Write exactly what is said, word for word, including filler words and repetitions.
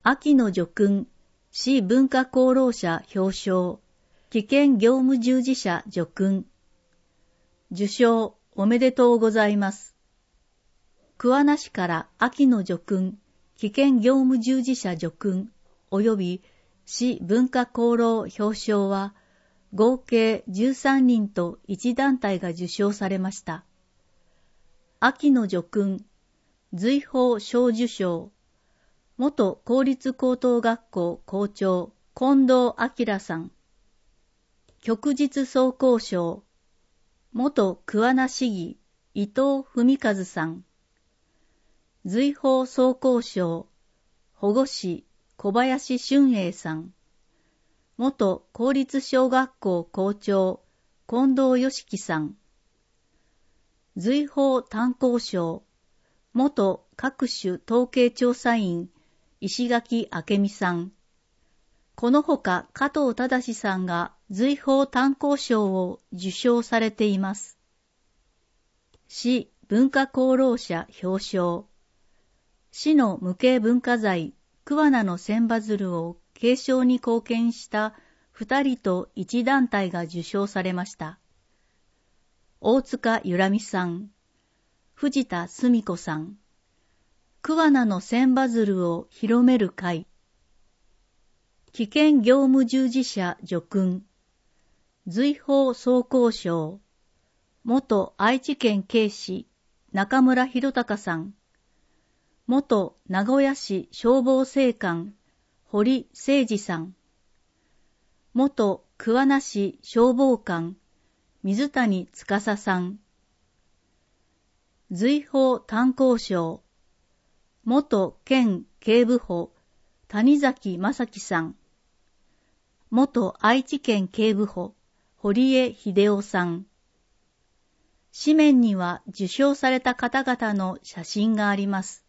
秋の叙勲、市文化功労者表彰、危険業務従事者叙勲。受賞おめでとうございます。桑名市から秋の叙勲、危険業務従事者叙勲、及び市文化功労表彰は、合計じゅうさんにんといち団体が受賞されました。秋の叙勲、随宝小受賞、元公立高等学校校長、近藤明さん。旭日総工賞、元桑名市議、伊藤文和さん。随宝総工賞、保護司、小林俊英さん。元公立小学校校長、近藤良樹さん。随宝炭鉱賞、元各種統計調査員、石垣明美さん。このほか加藤忠さんが随宝炭鉱賞を受賞されています。市文化功労者表彰。市の無形文化財、桑名の千羽鶴を継承に貢献した二人と一団体が受賞されました。大塚由良美さん、藤田澄子さん。桑名の千羽鶴を広める会。危険業務従事者叙勲。随宝総工賞。元愛知県警視、中村博隆さん。元名古屋市消防正官、堀誠二さん。元桑名市消防官、水谷司さん。随宝炭鉱賞。元県警部補、谷崎正樹さん。元愛知県警部補、堀江秀夫さん。紙面には受賞された方々の写真があります。